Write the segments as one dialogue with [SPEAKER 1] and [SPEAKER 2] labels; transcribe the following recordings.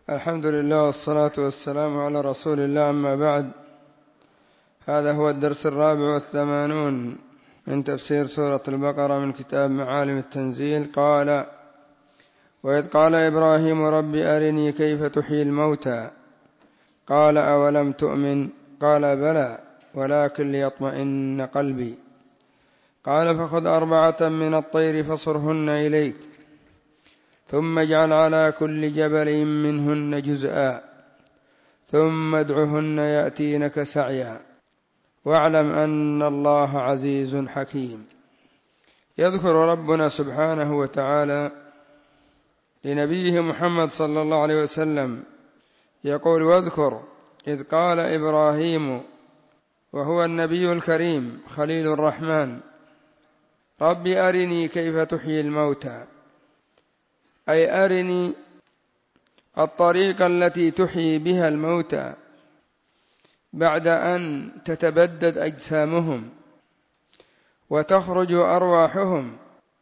[SPEAKER 1] الحمد لله والصلاة والسلام على رسول الله، أما بعد. هذا هو الدرس 84 من تفسير سورة البقرة من كتاب معالم التنزيل. قال: وإذ قال إبراهيم رب أرني كيف تحيي الموتى قال أولم تؤمن قال بلى ولكن ليطمئن قلبي قال فخذ 4 من الطير فصرهن إليك ثم اجعل على كل جبل منهن جزءا ثم ادعهن يأتينك سعيا واعلم أن الله عزيز حكيم. يذكر ربنا سبحانه وتعالى لنبيه محمد صلى الله عليه وسلم يقول: واذكر إذ قال إبراهيم، وهو النبي الكريم خليل الرحمن، رب أرني كيف تحيي الموتى، أي أرني الطريقة التي تحيي بها الموتى بعد أن تتبدد أجسامهم وتخرج أرواحهم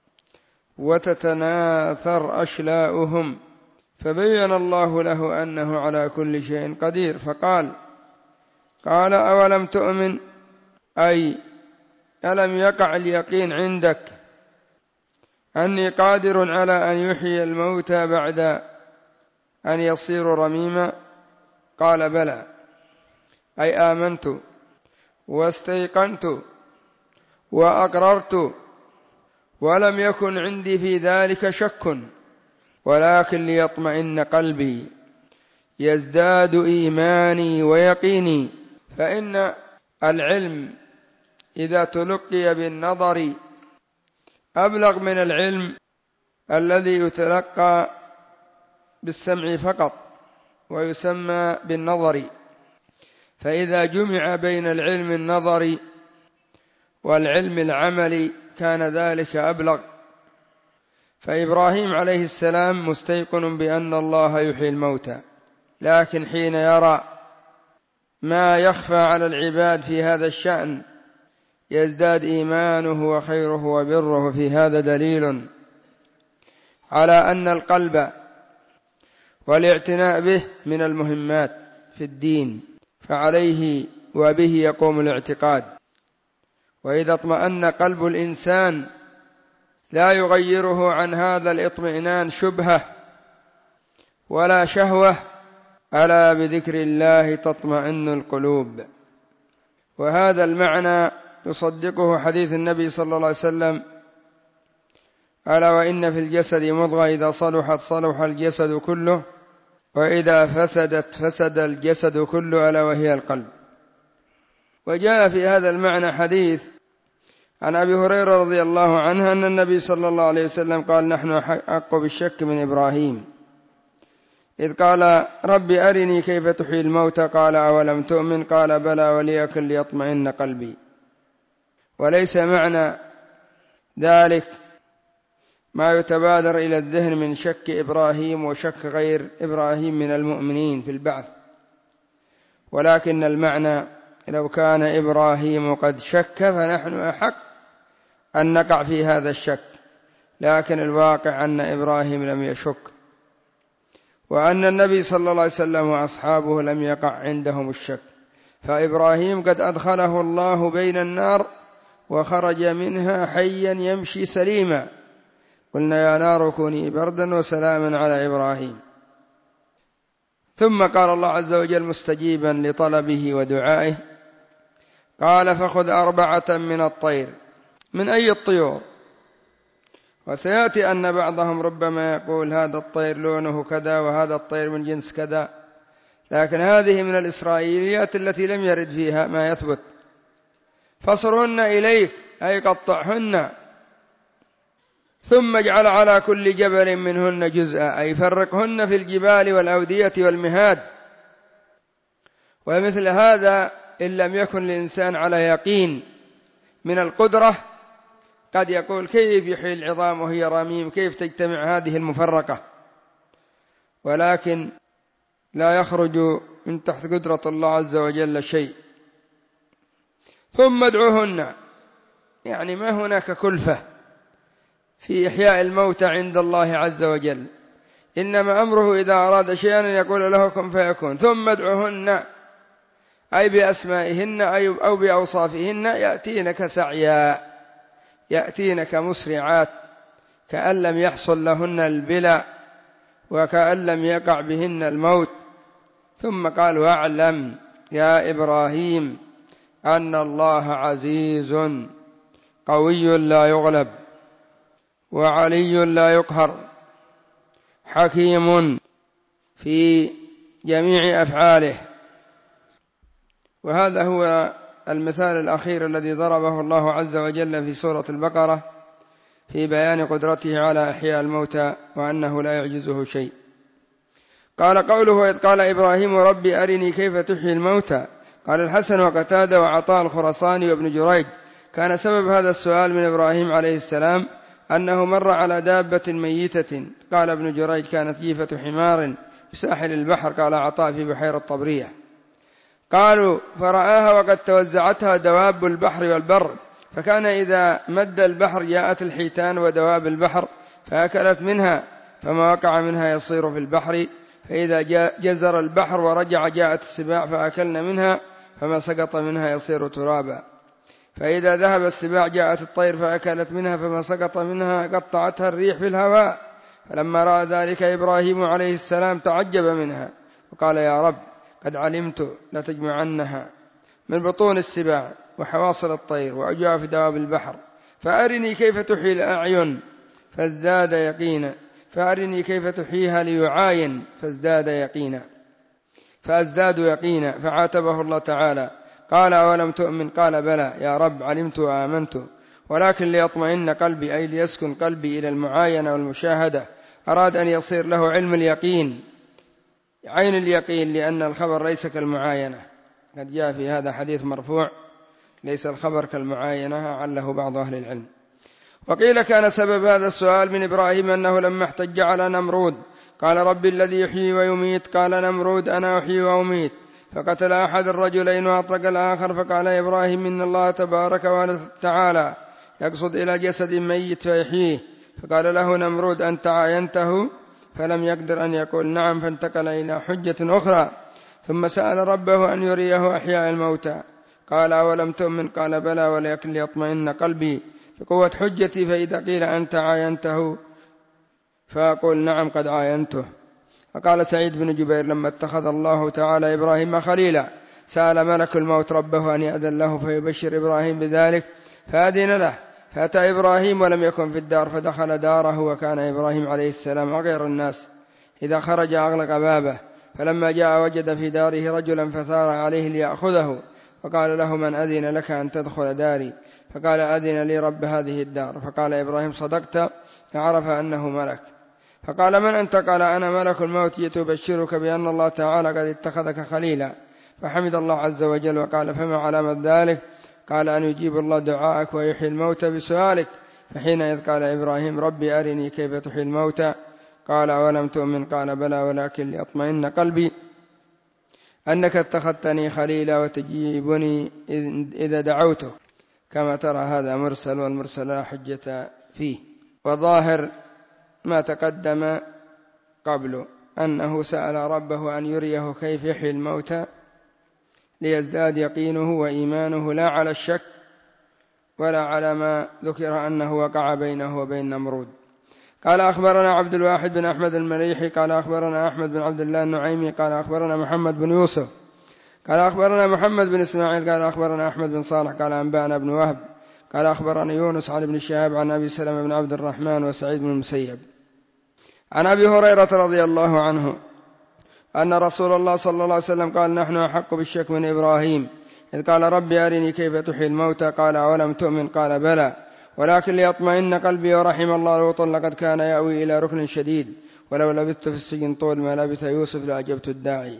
[SPEAKER 1] وتتناثر أشلاؤهم. فبين الله له أنه على كل شيء قدير، فقال: أولم تؤمن، أي ألم يقع اليقين عندك أني قادر على أن يحيي الموتى بعد أن يصيروا رميما؟ قال: بلى، أي آمنت واستيقنت وأقررت ولم يكن عندي في ذلك شك، ولكن ليطمئن قلبي يزداد إيماني ويقيني. فإن العلم إذا تلقي بالنظر أبلغ من العلم الذي يتلقى بالسمع فقط ويسمى بالنظر، فإذا جمع بين العلم النظري والعلم العملي كان ذلك أبلغ. فإبراهيم عليه السلام مستيقن بأن الله يحيي الموتى، لكن حين يرى ما يخفى على العباد في هذا الشأن يزداد إيمانه وخيره وبره. في هذا دليل على أن القلب والاعتناء به من المهمات في الدين، فعليه وبه يقوم الاعتقاد. وإذا اطمأن قلب الإنسان لا يغيره عن هذا الاطمئنان شبهة ولا شهوة. ألا بذكر الله تطمئن القلوب. وهذا المعنى يصدقه حديث النبي صلى الله عليه وسلم: ألا وإن في الجسد مضغة إذا صلحت صلح الجسد كله وإذا فسدت فسد الجسد كله ألا وهي القلب. وجاء في هذا المعنى حديث عن أبي هريرة رضي الله عنه أن النبي صلى الله عليه وسلم قال: نحن أحق بالشك من إبراهيم إذ قال رب أرني كيف تحيي الموتى قال أولم تؤمن قال بلى وليكن ليطمئن قلبي. وليس معنى ذلك ما يتبادر إلى الذهن من شك إبراهيم وشك غير إبراهيم من المؤمنين في البعث، ولكن المعنى لو كان إبراهيم قد شك فنحن أحق أن نقع في هذا الشك، لكن الواقع أن إبراهيم لم يشك، وأن النبي صلى الله عليه وسلم وأصحابه لم يقع عندهم الشك. فإبراهيم قد أدخله الله بين النار وخرج منها حيا يمشي سليما. قلنا: يا نار كوني بردا وسلاما على إبراهيم. ثم قال الله عز وجل مستجيبا لطلبه ودعائه: قال فخذ 4 من الطير. من أي الطيور؟ وسيأتي أن بعضهم ربما يقول هذا الطير لونه كذا وهذا الطير من جنس كذا، لكن هذه من الإسرائيليات التي لم يرد فيها ما يثبت. فصرهن إليك، أي قطعهن، ثم اجعل على كل جبل منهن جزءا، أي فرقهن في الجبال والأودية والمهاد. ومثل هذا إن لم يكن الإنسان على يقين من القدرة قد يقول: كيف يحيي العظام وهي رميم؟ كيف تجتمع هذه المفرقة؟ ولكن لا يخرج من تحت قدرة الله عز وجل شيء. ثم ادعوهن، يعني ما هناك كلفة في إحياء الموتى عند الله عز وجل، إنما أمره إذا أراد شيئا أن يقول له كن فيكون. ثم ادعهن أي بأسمائهن أو بأوصافهن يأتينك سعيا، يأتينك مسرعات، كأن لم يحصل لهن البلاء وكأن لم يقع بهن الموت. ثم قال واعلم يا إبراهيم أن الله عزيز قوي لا يغلب وعلي لا يقهر حكيم في جميع أفعاله. وهذا هو المثال الأخير الذي ضربه الله عز وجل في سورة البقرة في بيان قدرته على إحياء الموتى وأنه لا يعجزه شيء. قال قوله إذ قال إبراهيم ربي أرني كيف تحيي الموتى. قال الحسن وقتادة وعطاء الخراساني وابن جريج كان سبب هذا السؤال من إبراهيم عليه السلام أنه مر على دابة ميتة. قال ابن جريج كانت جيفة حمار بساحل البحر. قال عطاء في بحيرة طبرية. قالوا فرآها وقد توزعتها دواب البحر والبر، فكان إذا مد البحر جاءت الحيتان ودواب البحر فأكلت منها، فما وقع منها يصير في البحر، فإذا جزر البحر ورجع جاءت السباع فأكلن منها، فما سقط منها يصير ترابا، فإذا ذهب السباع جاءت الطير فأكلت منها، فما سقط منها قطعتها الريح في الهواء. فلما رأى ذلك إبراهيم عليه السلام تعجب منها وقال يا رب قد علمت لتجمعنها من بطون السباع وحواصل الطير وأجواف دواب البحر، فأرني كيف تحيي الأعين فازداد يقينا، فأرني كيف تحييها ليعاين فازداد يقينا. فعاتبه الله تعالى قال أولم تؤمن؟ قال بلى يا رب علمت وآمنت، ولكن ليطمئن قلبي أي ليسكن قلبي إلى المعاينة والمشاهدة. أراد أن يصير له علم اليقين عين اليقين، لأن الخبر ليس كالمعاينة. قد جاء في هذا حديث مرفوع ليس الخبر كالمعاينة عله بعض أهل العلم. وقيل كان سبب هذا السؤال من إبراهيم أنه لما احتج على نمرود قال رب الذي يحيي ويميت، قال نمرود أنا أحيي وأميت، فقتل أحد الرجلين وأطلق الآخر، فقال إبراهيم إن الله تبارك وتعالى يقصد إلى جسد ميت فيحييه، فقال له نمرود أنت عاينته؟ فلم يقدر أن يقول نعم، فانتقل إلى حجة أخرى، ثم سأل ربه أن يريه أحياء الموتى. قال أولم تؤمن؟ قال بلى ولكن ليطمئن قلبي بقوة حجتي، فإذا قيل أنت عاينته فأقول نعم قد عاينته. فقال سعيد بن جبير لما اتخذ الله تعالى إبراهيم خليلا سأل ملك الموت ربه أن يأذن له فيبشر إبراهيم بذلك، فأذن له، فأتى إبراهيم ولم يكن في الدار، فدخل داره، وكان إبراهيم عليه السلام أغير الناس، إذا خرج أغلق بابه، فلما جاء وجد في داره رجلا فثار عليه ليأخذه، فقال له من أذن لك أن تدخل داري؟ فقال أذن لي رب هذه الدار. فقال إبراهيم صدقت، فعرف أنه ملك. فقال من أنت؟ قال أنا ملك الموت جئت أبشرك بأن الله تعالى قد اتخذك خليلا. فحمد الله عز وجل وقال فما علامة ذلك؟ قال أن يجيب الله دعاءك ويحيي الموتى بسؤالك. فحينئذ قال إبراهيم ربي أرني كيف تحيي الموتى. قال أولم تؤمن؟ قال بلى ولكن ليطمئن قلبي أنك اتخذتني خليلا وتجيبني إذا دعوته. كما ترى هذا مرسل، والمرسل لا حجة فيه. وظاهر ما تقدم قبل أنه سأل ربه أن يريه كيف يحيي الموتى ليزداد يقينه وإيمانه، لا على الشك ولا على ما ذكر أنه وقع بينه وبين نمرود. قال أخبرنا عبد الواحد بن أحمد المليحي قال أخبرنا أحمد بن عبد الله النعيمي قال أخبرنا محمد بن يوسف قال أخبرنا محمد بن إسماعيل قال أخبرنا أحمد بن صالح قال أنبأنا بن وهب قال أخبرنا يونس عن ابن شهاب عن أبي سلمة بن عبد الرحمن وسعيد بن المسيب عن أبي هريرة رضي الله عنه أن رسول الله صلى الله عليه وسلم قال نحن أحق بالشك من إبراهيم إذ قال ربي أرني كيف تحيي الموتى. قال أولم تؤمن؟ قال بلى ولكن ليطمئن قلبي. ورحم الله لوطا لقد كان يأوي إلى ركن شديد ولو لبثت في السجن طول ما لبث يوسف لأجبت الداعي.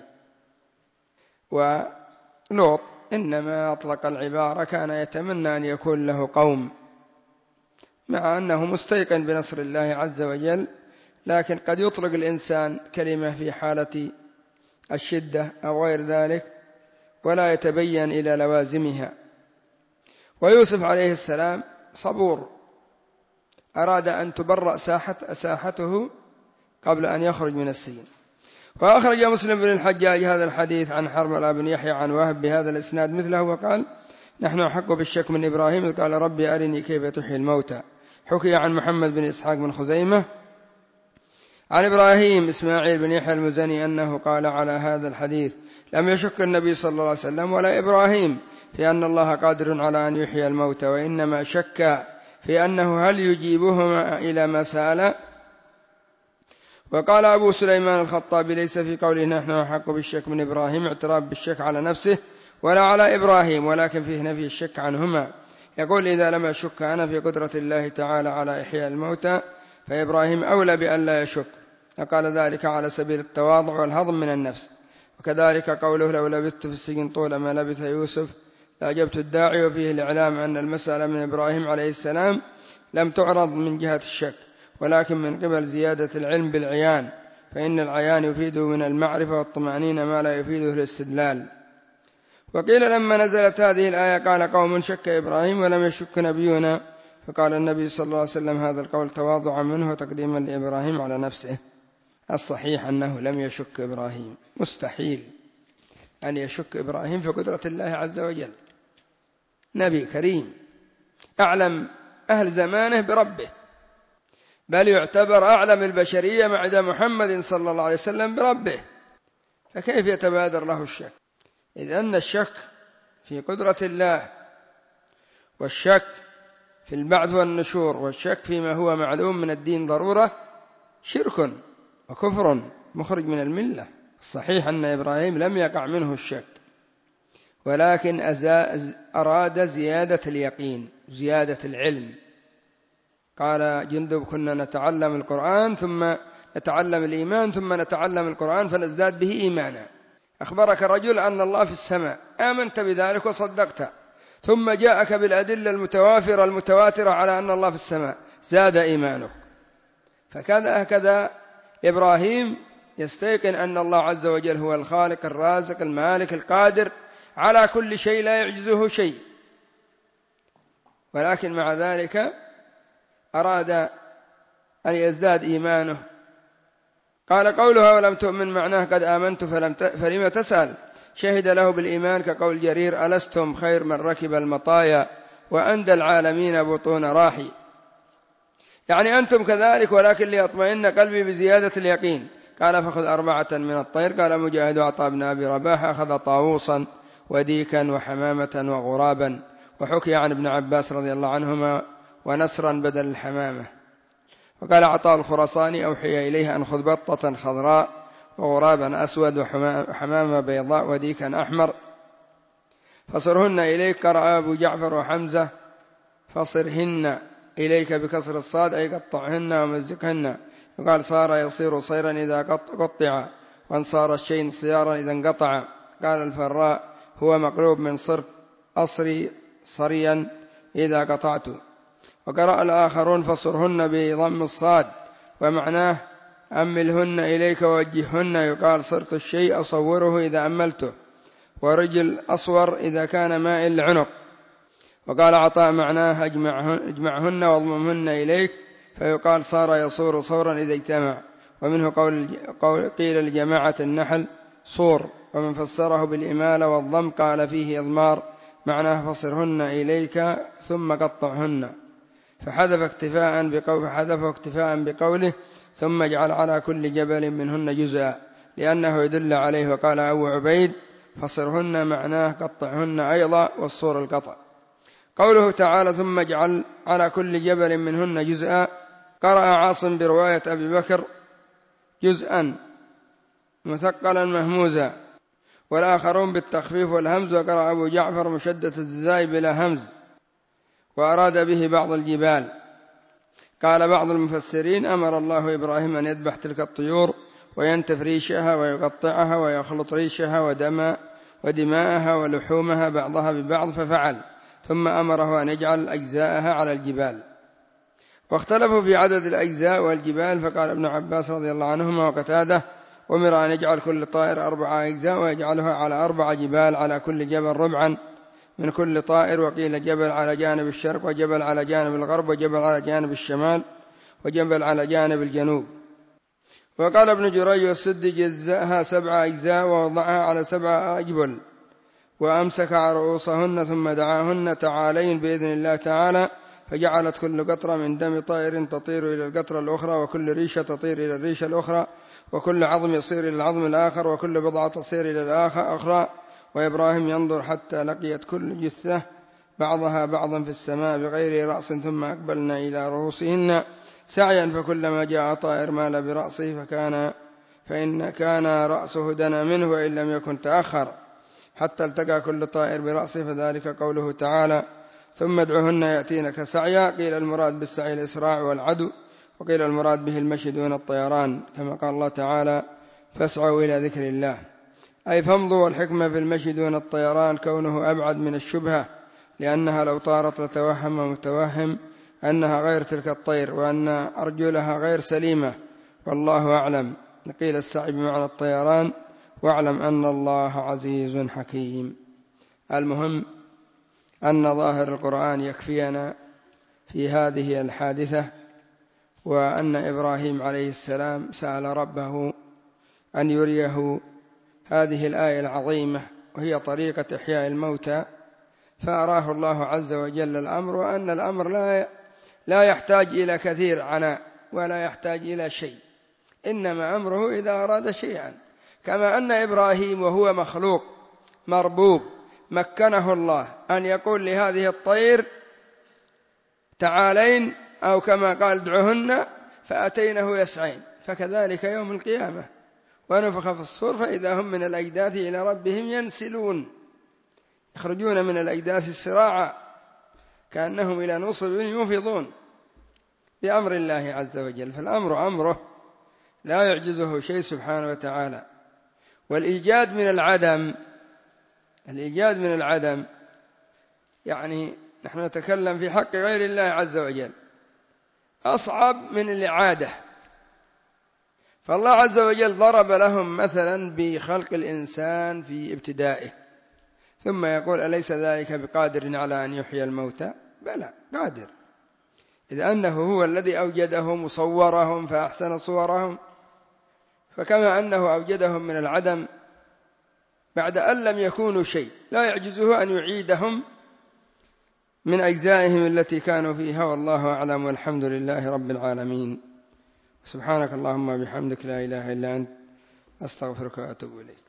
[SPEAKER 1] ولوط إنما أطلق العبارة كان يتمنى أن يكون له قوم، مع أنه مستيقن بنصر الله عز وجل، لكن قد يطلق الإنسان كلمة في حالة الشدة أو غير ذلك ولا يتبين إلى لوازمها. ويوسف عليه السلام صبور، أراد أن تبرأ ساحته قبل أن يخرج من السجن. وأخرج مسلم بن الحجاج هذا الحديث عن حرملة بن يحيى عن وهب بهذا الإسناد مثله، وقال: نحن أحق بالشك من إبراهيم إذ قال: ربي أرني كيف تحيي الموتى. حكي عن محمد بن إسحاق بن خزيمة عن إبراهيم إسماعيل بن يحيى المزني أنه قال على هذا الحديث: لم يشك النبي صلى الله عليه وسلم ولا إبراهيم في أن الله قادر على أن يحيي الموتى، وإنما شك في أنه هل يجيبهما إلى ما سأل. وقال أبو سليمان الخطابي: ليس في قوله نحن أحق بالشك من إبراهيم اعتراف بالشك على نفسه ولا على إبراهيم، ولكن فيه نفي الشك عنهما. يقول: إذا لم أشك أنا في قدرة الله تعالى على إحياء الموتى فإبراهيم أولى بأن لا يشك، فقال ذلك على سبيل التواضع والهضم من النفس. وكذلك قوله: لو لبثت في السجن طول ما لبث يوسف لأجبت الداعي، وفيه الإعلام أن المسألة من إبراهيم عليه السلام لم تعرض من جهة الشك، ولكن من قبل زيادة العلم بالعيان، فإن العيان يفيده من المعرفة والطمأنينة ما لا يفيده الاستدلال. وقيل لما نزلت هذه الآية قال قوم: شك إبراهيم ولم يشك نبينا، فقال النبي صلى الله عليه وسلم هذا القول تواضعا منه وتقديما لإبراهيم على نفسه. الصحيح أنه لم يشك إبراهيم، مستحيل أن يشك إبراهيم في قدرة الله عز وجل، نبي كريم أعلم أهل زمانه بربه، بل يعتبر أعلم البشرية بعد محمد صلى الله عليه وسلم بربه، فكيف يتبادر له الشك؟ إذ أن الشك في قدرة الله والشك في البعث والنشور والشك فيما هو معلوم من الدين ضرورة شرك وكفر مخرج من الملة. الصحيح أن إبراهيم لم يقع منه الشك، ولكن أراد زيادة اليقين، زيادة العلم. قال جندب: كنا نتعلم القرآن ثم نتعلم الإيمان ثم نتعلم القرآن فنزداد به إيمانا. أخبرك رجل أن الله في السماء، آمنت بذلك وصدقت، ثم جاءك بالأدلة المتوافرة المتواترة على أن الله في السماء، زاد إيمانك. هكذا إبراهيم يستيقن أن الله عز وجل هو الخالق الرازق المالك القادر على كل شيء لا يعجزه شيء، ولكن مع ذلك أراد أن يزداد إيمانه. قال: قولها ولم تؤمن معناه قد آمنت فلم تسأل. شهد له بالإيمان كقول جرير: ألستم خير من ركب المطايا وأندى العالمين بطون راحي، يعني أنتم كذلك، ولكن ليطمئن قلبي بزيادة اليقين. قال: فخذ 4 من الطير. قال مجاهد: عطاء بن أبي رباح أخذ طاووسا وديكا وحمامة وغرابا. وحكي عن ابن عباس رضي الله عنهما: ونسرا بدل الحمامة. وقال عطاء الخراساني: أوحي إليه أن خذ بطة خضراء وغرابا أسود وحمامة بيضاء وديكا أحمر فصرهن إليك. قرأ أبو جعفر وحمزة: فصرهن إليك بكسر الصاد، أي قطعهن ومزقهن. وقال: صار يصير صيرا إذا قطع، وان صار الشيء صيارا إذا انقطع. قال الفراء: هو مقلوب من صرت أصري صريا إذا قطعت. وقرأ الآخرون: فصرهن بضم الصاد، ومعناه أملهن إليك ووجههن. يقال: صرت الشيء أصوره إذا أملته، ورجل أصور إذا كان مائل العنق. وقال عطاء: معناه اجمعهن واضممهن إليك، فيقال: صار يصور صورا إذا اجتمع. ومنه قيل لجماعة النحل صور، ومن فسره بالإمالة والضم قال فيه إضمار، معناه فصرهن إليك ثم قطعهن. فحذف اكتفاء بقوله: ثم اجعل على كل جبل منهن جزءا، لأنه يدل عليه. وقال أبو عبيد: فصرهن معناه قطعهن أيضا، والصور القطع. قوله تعالى: ثم اجعل على كل جبل منهن جزءا، قرأ عاصم برواية أبي بكر: جزءا مثقلا مهموزا، والآخرون بالتخفيف والهمز. وقرأ أبو جعفر مشدة الزاي بلا همز، وأراد به بعض الجبال. قال بعض المفسرين: أمر الله إبراهيم أن يذبح تلك الطيور وينتف ريشها ويقطعها ويخلط ريشها ودماءها ولحومها بعضها ببعض، ففعل، ثم أمره أن يجعل أجزاءها على الجبال. واختلفوا في عدد الأجزاء والجبال، فقال ابن عباس رضي الله عنهما وقتاده: أمر أن يجعل كل طائر 4 أجزاء ويجعلها على 4 جبال، على كل جبل ربعا من كل طائر. وقيل جبل على جانب الشرق، وجبل على جانب الغرب، وجبل على جانب الشمال، وجبل على جانب الجنوب. وقال ابن جريج والسد جزأها 7 أجزاء ووضعها على 7 أجبل وأمسك على رؤوسهن ثم دعاهن تعالين بإذن الله تعالى، فجعلت كل قطرة من دم طائر تطير إلى القطرة الأخرى، وكل ريشة تطير إلى الريشة الأخرى، وكل عظم يصير إلى العظم الآخر، وكل بضعة تصير إلى الأخرى. وإبراهيم ينظر حتى لقيت كل جثة بعضها بعضا في السماء بغير رأس، ثم أقبلنا إلى رؤوسهن سعيا، فكلما جاء طائر مال برأسه فإن كان رأسه دنا منه، وإن لم يكن تأخر حتى التقى كل طائر برأسه، فذلك قوله تعالى: ثم ادعهن يأتينك سعيا. قيل المراد بالسعي الإسراع والعدو، وقيل المراد به المشي دون الطيران، كما قال الله تعالى: فاسعوا إلى ذكر الله، أي فامضوا. والحكمة في المشي دون الطيران كونه أبعد من الشبهة، لأنها لو طارت لتوهم متوهم أنها غير تلك الطير، وأن أرجلها غير سليمة، والله أعلم. قيل السعي بمعنى الطيران، واعلم أن الله عزيز حكيم. المهم أن ظاهر القرآن يكفينا في هذه الحادثة، وأن إبراهيم عليه السلام سأل ربه أن يريه هذه الآية العظيمة، وهي طريقة إحياء الموتى، فأراه الله عز وجل الأمر، وأن الأمر لا يحتاج إلى كثير عناء ولا يحتاج إلى شيء، إنما أمره إذا أراد شيئا. كما أن إبراهيم وهو مخلوق مربوب مكنه الله أن يقول لهذه الطير تعالين، أو كما قال ادعهن، فأتينه يسعين. فكذلك يوم القيامة ونفخ في الصور فإذا هم من الأجداث إلى ربهم ينسلون، يخرجون من الأجداث سراعا كأنهم إلى نصب يوفضون بأمر الله عز وجل. فالأمر أمره لا يعجزه شيء سبحانه وتعالى. والإيجاد من العدم يعني نحن نتكلم في حق غير الله عز وجل، أصعب من الإعادة. فالله عز وجل ضرب لهم مثلا بخلق الإنسان في ابتدائه، ثم يقول: أليس ذلك بقادر على أن يحيي الموتى؟ بلى قادر، إذ أنه هو الذي أوجدهم وصورهم فأحسن صورهم. فكما أنه أوجدهم من العدم بعد أن لم يكونوا شيء، لا يعجزه أن يعيدهم من أجزائهم التي كانوا فيها. والله أعلم، والحمد لله رب العالمين. سبحانك اللهم وبحمدك، لا إله إلا أنت، أستغفرك وأتوب إليك.